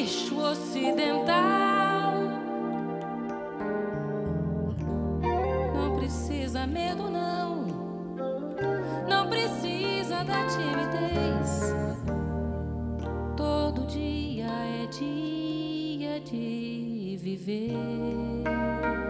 bicho ocidental. Não precisa medo, não. Não precisa da timidez. Todo dia é dia de viver.